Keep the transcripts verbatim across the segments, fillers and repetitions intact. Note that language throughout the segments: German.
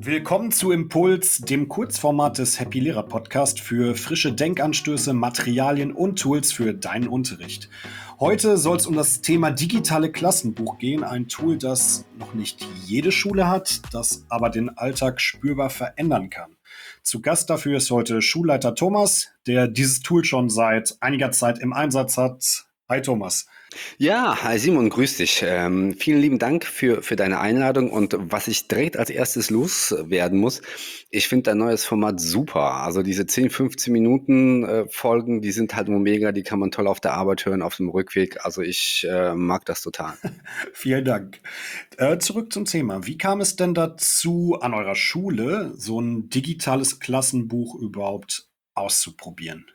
Willkommen zu Impuls, dem Kurzformat des Happy Lehrer Podcast für frische Denkanstöße, Materialien und Tools für deinen Unterricht. Heute soll es um das Thema digitale Klassenbuch gehen, ein Tool, das noch nicht jede Schule hat, das aber den Alltag spürbar verändern kann. Zu Gast dafür ist heute Schulleiter Thomas, der dieses Tool schon seit einiger Zeit im Einsatz hat. Hi Thomas. Ja, hi Simon, grüß dich. Ähm, vielen lieben Dank für, für deine Einladung und was ich direkt als erstes loswerden muss, ich finde dein neues Format super. Also diese zehn, fünfzehn Minuten äh, Folgen, die sind halt nur mega, die kann man toll auf der Arbeit hören, auf dem Rückweg. Also ich äh, mag das total. Vielen Dank. Äh, zurück zum Thema. Wie kam es denn dazu, an eurer Schule so ein digitales Klassenbuch überhaupt auszuprobieren?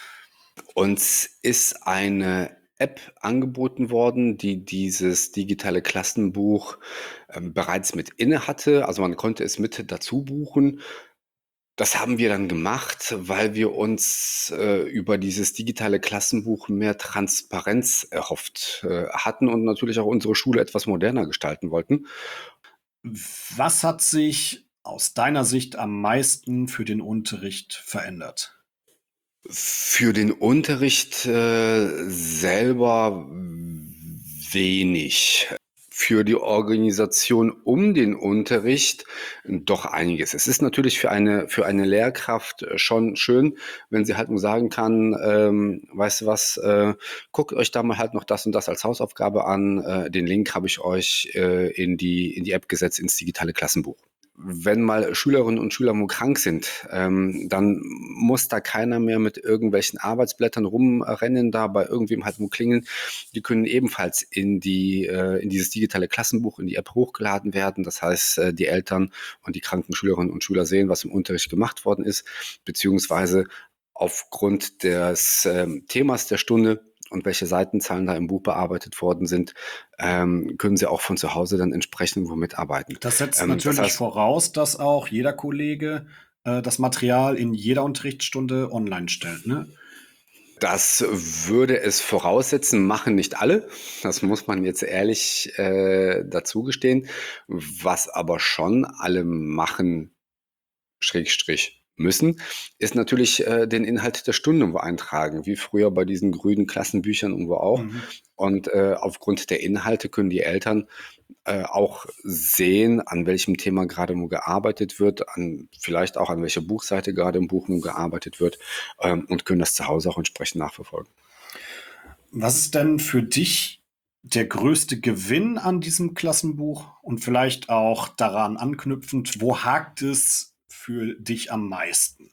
Uns ist eine App angeboten worden, die dieses digitale Klassenbuch ähm, bereits mit inne hatte. Also man konnte es mit dazu buchen. Das haben wir dann gemacht, weil wir uns äh, über dieses digitale Klassenbuch mehr Transparenz erhofft äh, hatten und natürlich auch unsere Schule etwas moderner gestalten wollten. Was hat sich aus deiner Sicht am meisten für den Unterricht verändert? Für den Unterricht äh, selber wenig. Für die Organisation um den Unterricht doch einiges. Es ist natürlich für eine, für eine Lehrkraft schon schön, wenn sie halt nur sagen kann, ähm, weißt du was, äh, guckt euch da mal halt noch das und das als Hausaufgabe an. Äh, den Link habe ich euch äh, in die, in die App gesetzt, ins digitale Klassenbuch. Wenn mal Schülerinnen und Schüler mal krank sind, ähm, dann muss da keiner mehr mit irgendwelchen Arbeitsblättern rumrennen, da bei irgendwem halt nur klingeln. Die können ebenfalls in die äh, in dieses digitale Klassenbuch, in die App hochgeladen werden. Das heißt, äh, die Eltern und die kranken Schülerinnen und Schüler sehen, was im Unterricht gemacht worden ist, beziehungsweise aufgrund des ähm, Themas der Stunde und welche Seitenzahlen da im Buch bearbeitet worden sind, ähm, können sie auch von zu Hause dann entsprechend wo mitarbeiten. Das setzt Ähm, natürlich das heißt, voraus, dass auch jeder Kollege äh, das Material in jeder Unterrichtsstunde online stellt, ne? das würde es voraussetzen, machen nicht alle. Das muss man jetzt ehrlich äh, dazu gestehen. Was aber schon alle machen, Schrägstrich müssen, ist natürlich äh, den Inhalt der Stunde irgendwo eintragen, wie früher bei diesen grünen Klassenbüchern irgendwo auch. Mhm. Und äh, aufgrund der Inhalte können die Eltern äh, auch sehen, an welchem Thema gerade nur gearbeitet wird, an vielleicht auch an welcher Buchseite gerade im Buch nur gearbeitet wird ähm, und können das zu Hause auch entsprechend nachverfolgen. Was ist denn für dich der größte Gewinn an diesem Klassenbuch und vielleicht auch daran anknüpfend, wo hakt es für dich am meisten?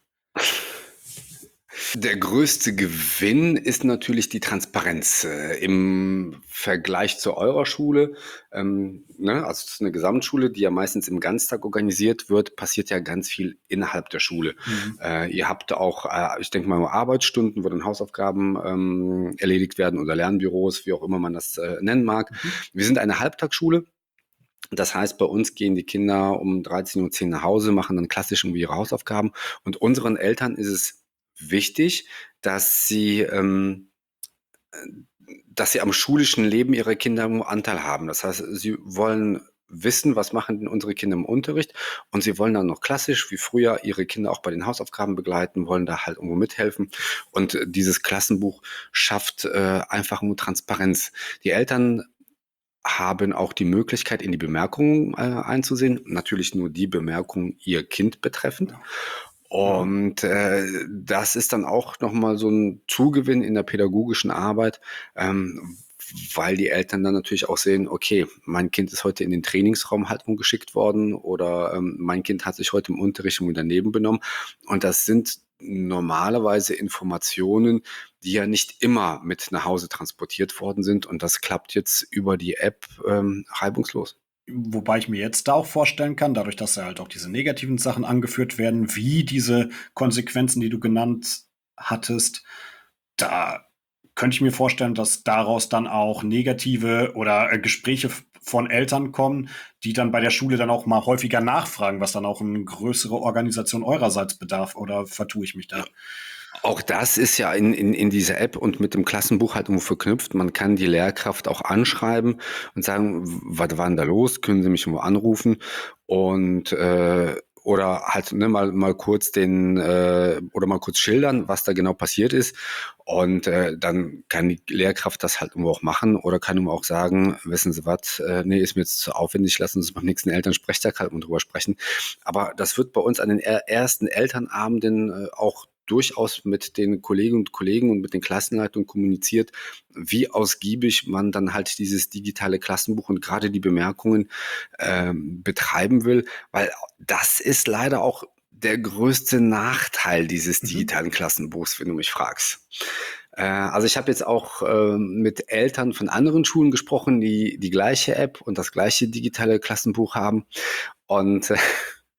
Der größte Gewinn ist natürlich die Transparenz äh, im Vergleich zu eurer Schule. Ähm, ne, also es ist eine Gesamtschule, die ja meistens im Ganztag organisiert wird, passiert ja ganz viel innerhalb der Schule. Mhm. Äh, ihr habt auch, äh, ich denke mal, Arbeitsstunden, wo dann Hausaufgaben ähm, erledigt werden oder Lernbüros, wie auch immer man das äh, nennen mag. Mhm. Wir sind eine Halbtagsschule. Das heißt, bei uns gehen die Kinder um dreizehn Uhr zehn nach Hause, machen dann klassisch irgendwie ihre Hausaufgaben. Und unseren Eltern ist es wichtig, dass sie, ähm, dass sie am schulischen Leben ihrer Kinder einen Anteil haben. Das heißt, sie wollen wissen, was machen denn unsere Kinder im Unterricht, und sie wollen dann noch klassisch wie früher ihre Kinder auch bei den Hausaufgaben begleiten, wollen da halt irgendwo mithelfen. Und äh, dieses Klassenbuch schafft äh, einfach nur Transparenz. Die Eltern haben auch die Möglichkeit, in die Bemerkungen äh, einzusehen. Natürlich nur die Bemerkungen ihr Kind betreffend. Ja. Und äh, das ist dann auch nochmal so ein Zugewinn in der pädagogischen Arbeit, ähm, weil die Eltern dann natürlich auch sehen, okay, mein Kind ist heute in den Trainingsraum halt umgeschickt worden oder ähm, mein Kind hat sich heute im Unterricht irgendwie daneben benommen. Und das sind normalerweise Informationen, die ja nicht immer mit nach Hause transportiert worden sind. Und das klappt jetzt über die App ähm, reibungslos. Wobei ich mir jetzt da auch vorstellen kann, dadurch, dass ja halt auch diese negativen Sachen angeführt werden, wie diese Konsequenzen, die du genannt hattest, da könnte ich mir vorstellen, dass daraus dann auch negative oder äh, Gespräche f- von Eltern kommen, die dann bei der Schule dann auch mal häufiger nachfragen, was dann auch eine größere Organisation eurerseits bedarf. Oder vertue ich mich da? Auch das ist ja in, in, in dieser App und mit dem Klassenbuch halt irgendwo verknüpft. Man kann die Lehrkraft auch anschreiben und sagen, was war denn da los? Können Sie mich irgendwo anrufen? Und äh, oder halt ne, mal, mal kurz den äh, oder mal kurz schildern, was da genau passiert ist. Und äh, dann kann die Lehrkraft das halt irgendwo auch machen oder kann ihm auch sagen, wissen Sie was, äh, nee, ist mir jetzt zu aufwendig, lassen Sie uns beim nächsten Elternsprechtag halt mal drüber sprechen. Aber das wird bei uns an den er- ersten Elternabenden äh, auch durchaus mit den Kolleginnen und Kollegen und mit den Klassenleitungen kommuniziert, wie ausgiebig man dann halt dieses digitale Klassenbuch und gerade die Bemerkungen ähm, betreiben will, weil das ist leider auch der größte Nachteil dieses digitalen Klassenbuchs, wenn du mich fragst. Äh, also ich habe jetzt auch äh, mit Eltern von anderen Schulen gesprochen, die die gleiche App und das gleiche digitale Klassenbuch haben. Und äh,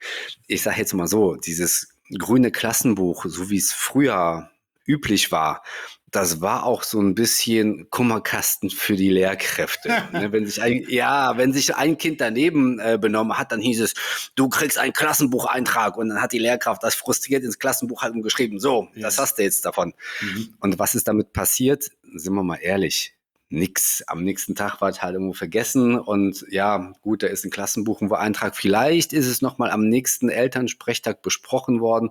ich sage jetzt mal so, dieses grüne Klassenbuch, so wie es früher üblich war, das war auch so ein bisschen Kummerkasten für die Lehrkräfte. Ne, wenn sich ein, ja, wenn sich ein Kind daneben äh, benommen hat, dann hieß es, du kriegst einen Klassenbucheintrag. Und dann hat die Lehrkraft das frustriert ins Klassenbuch halt geschrieben, so, Yes. das hast du jetzt davon. Mhm. Und was ist damit passiert? Sind wir mal ehrlich. Nix. Am nächsten Tag war es halt irgendwo vergessen und ja, gut, da ist ein Klassenbuch ein Eintrag. Vielleicht ist es nochmal am nächsten Elternsprechtag besprochen worden,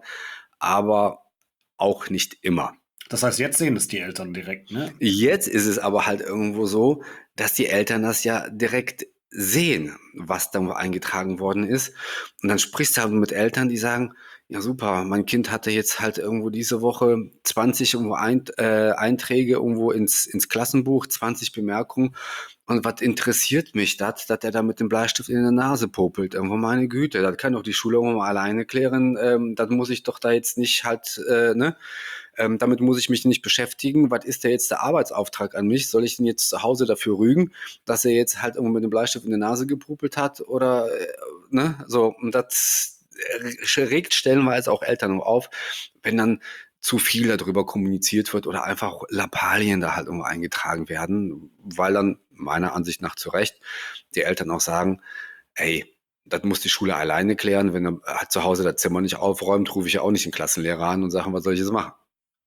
aber auch nicht immer. Das heißt, jetzt sehen es die Eltern direkt, ne? Jetzt ist es aber halt irgendwo so, dass die Eltern das ja direkt sehen, was da eingetragen worden ist. Und dann sprichst du halt mit Eltern, die sagen, ja super, mein Kind hatte jetzt halt irgendwo diese Woche zwanzig irgendwo ein, äh, Einträge irgendwo ins, ins Klassenbuch, zwanzig Bemerkungen. Und was interessiert mich das, dass er da mit dem Bleistift in der Nase popelt? Irgendwo meine Güte, das kann doch die Schule irgendwo mal alleine klären. Ähm, das muss ich doch da jetzt nicht halt, äh, ne? Ähm, damit muss ich mich nicht beschäftigen. Was ist denn jetzt der Arbeitsauftrag an mich? Soll ich denn jetzt zu Hause dafür rügen, dass er jetzt halt irgendwo mit dem Bleistift in der Nase gepopelt hat? Oder, äh, ne? So, und das regt stellenweise auch Eltern auf, wenn dann zu viel darüber kommuniziert wird oder einfach Lappalien da halt irgendwo eingetragen werden, weil dann meiner Ansicht nach zu Recht die Eltern auch sagen, ey, das muss die Schule alleine klären. Wenn er zu Hause das Zimmer nicht aufräumt, rufe ich ja auch nicht den Klassenlehrer an und sage, was soll ich jetzt machen?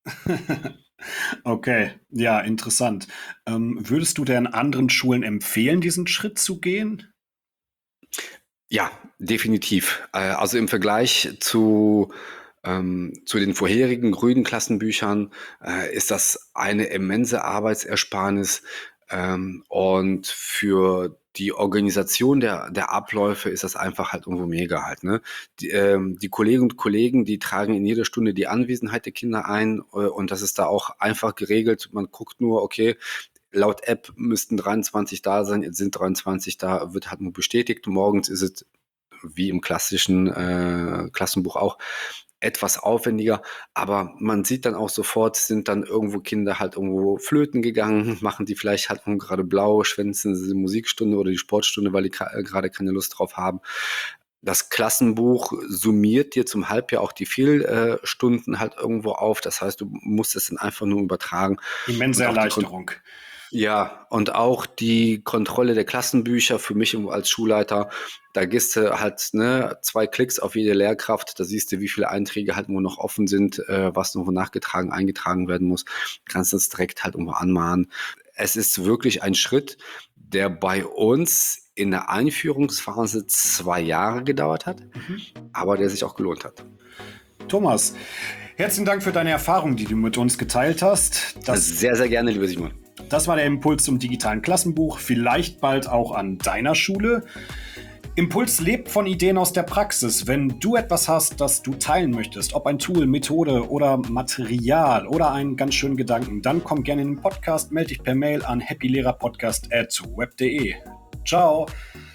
Okay, ja, interessant. Ähm, würdest du denn anderen Schulen empfehlen, diesen Schritt zu gehen? Ja, definitiv. Äh, also im Vergleich zu, ähm, zu den vorherigen grünen Klassenbüchern äh, ist das eine immense Arbeitsersparnis. Ähm, und für die Organisation der, der Abläufe ist das einfach halt irgendwo mega halt. Ne? Die, ähm, die Kolleginnen und Kollegen, die tragen in jeder Stunde die Anwesenheit der Kinder ein äh, und das ist da auch einfach geregelt. Man guckt nur, okay, laut App müssten dreiundzwanzig da sein, jetzt sind dreiundzwanzig da, wird halt nur bestätigt. Morgens ist es wie im klassischen äh, Klassenbuch auch etwas aufwendiger, aber man sieht dann auch sofort, sind dann irgendwo Kinder halt irgendwo flöten gegangen, machen die vielleicht halt gerade blau, schwänzen sie die Musikstunde oder die Sportstunde, weil die gerade keine Lust drauf haben. Das Klassenbuch summiert dir zum Halbjahr auch die Fehlstunden halt irgendwo auf. Das heißt, du musst es dann einfach nur übertragen. Immense Erleichterung. Ja, und auch die Kontrolle der Klassenbücher für mich als Schulleiter, da gehst du halt ne, zwei Klicks auf jede Lehrkraft, da siehst du, wie viele Einträge halt nur noch offen sind, äh, was noch nachgetragen, eingetragen werden muss, kannst das direkt halt irgendwo anmahnen. Es ist wirklich ein Schritt, der bei uns in der Einführungsphase zwei Jahre gedauert hat, mhm. aber der sich auch gelohnt hat. Thomas, herzlichen Dank für deine Erfahrung, die du mit uns geteilt hast. Das sehr, sehr gerne, lieber Simon. Das war der Impuls zum digitalen Klassenbuch, vielleicht bald auch an deiner Schule. Impuls lebt von Ideen aus der Praxis. Wenn du etwas hast, das du teilen möchtest, ob ein Tool, Methode oder Material oder einen ganz schönen Gedanken, dann komm gerne in den Podcast, melde dich per Mail an happylehrerpodcast at web punkt de. Ciao!